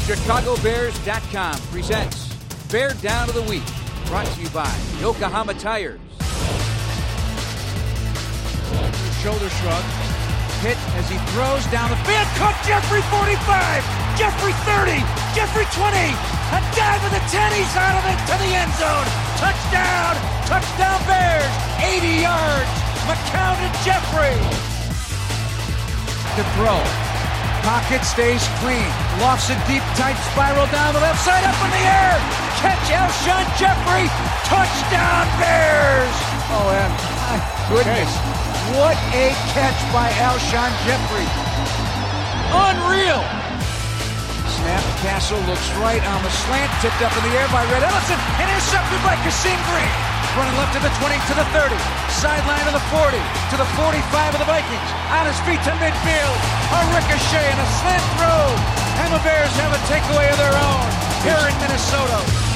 ChicagoBears.com presents Bear Down of the Week, brought to you by Yokohama Tires. Shoulder shrug. Hit as he throws down the field. Caught Jeffrey 45. Jeffrey 30. Jeffrey 20. A dive with the 10. He's out of it to the end zone. Touchdown. Touchdown Bears. 80 yards. McCown and Jeffrey. To throw. Pocket stays clean. Lofts a deep, tight spiral down the left side. Up in the air. Catch Alshon Jeffrey. Touchdown Bears. Oh, and my goodness. What a catch by Alshon Jeffrey. Unreal. Snap, Castle looks right on the slant. Tipped up in the air by Red Ellison. And intercepted by Kasim Green. Running left to the 20, to the 30. Sideline to the 40, to the 45 of the Vikings. On his feet to midfield. A ricochet and a slant throw. And the Bears have a takeaway of their own here in Minnesota.